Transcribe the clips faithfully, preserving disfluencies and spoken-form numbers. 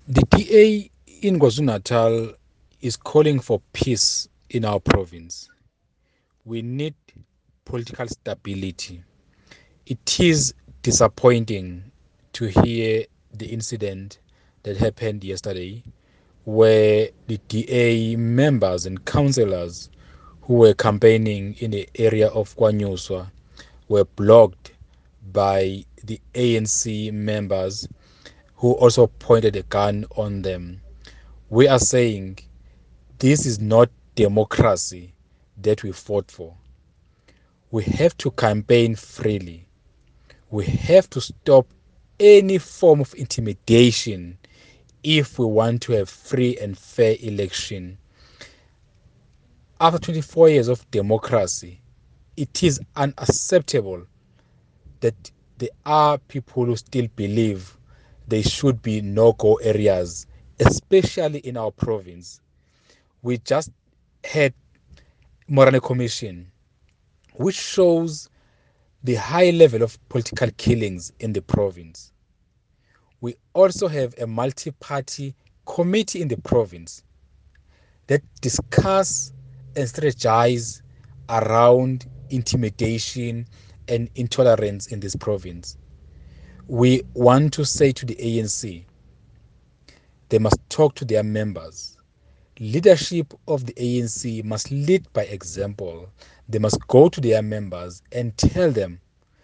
The D A in KwaZulu-Natal is calling for peace in our province. We need political stability. It is disappointing to hear the incident that happened yesterday where the D A members and councillors who were campaigning in the area of Kwanyuswa were blocked by the A N C members who also pointed a gun on them. We are saying this is not democracy that we fought for. We have to campaign freely. We have to stop any form of intimidation if we want to have free and fair election. After twenty-four years of democracy, it is unacceptable that there are people who still believe there should be no-go areas, especially in our province. We just had Morane Commission, which shows the high level of political killings in the province. We also have a multi-party committee in the province that discuss and strategize around intimidation and intolerance in this province. We want to say to the A N C, they must talk to their members. Leadership of the A N C must lead by example. They must go to their members and tell them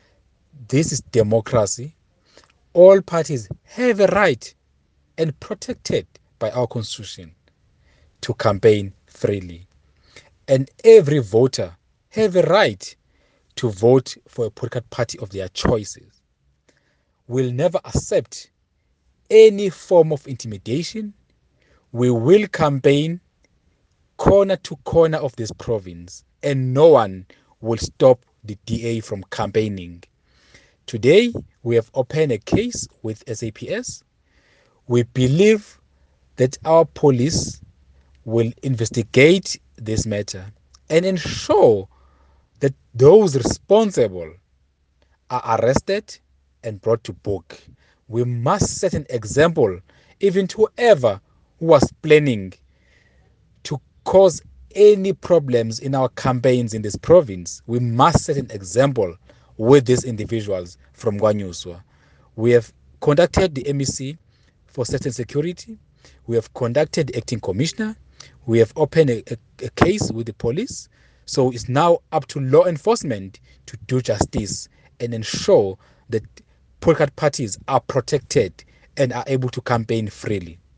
this is democracy. All parties have a right and protected by our constitution to campaign freely. And every voter have a right to vote for a political party of their choices. We'll never accept any form of intimidation. We will campaign corner to corner of this province, and no one will stop the D A from campaigning. Today, we have opened a case with S A P S. We believe that our police will investigate this matter and ensure that those responsible are arrested and brought to book. We must set an example even to whoever who was planning to cause any problems in our campaigns in this province. We must set an example with these individuals from Gwanyuswa. We have conducted the M E C for certain security. We have conducted the acting commissioner. We have opened a, a, a case with the police. So it's now up to law enforcement to do justice and ensure that political parties are protected and are able to campaign freely.